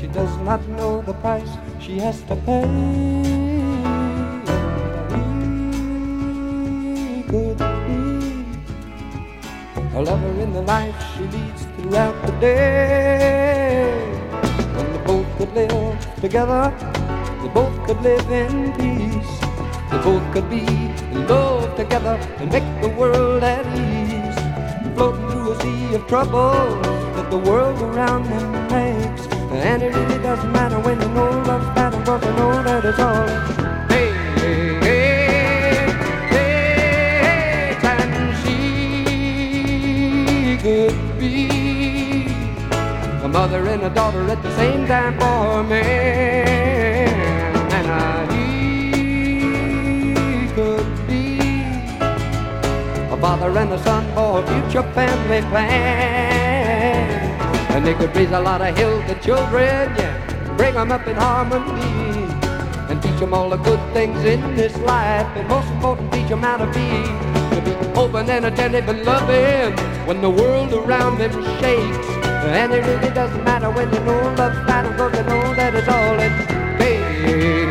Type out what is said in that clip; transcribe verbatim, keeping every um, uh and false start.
she does not know the price she has to pay. He could be a lover in the life she leads throughout the day. And they both could live together, they both could live in peace. They both could be in love together and make the world at ease. Floating through a sea of trouble that the world around them makes. And it really doesn't matter when you know love's bad, and you know that it's all. Hey, hey, hey, hey, and she could be a mother and a daughter at the same time for me. And I, he could be a father and a son for a future family plan. And they could raise a lot of healthy children, yeah, bring them up in harmony, and teach them all the good things in this life, and most important, teach them how to be, to be open and attentive and loving when the world around them shakes. And it really doesn't matter when you know love's battle, 'cause you know that it's all at stake.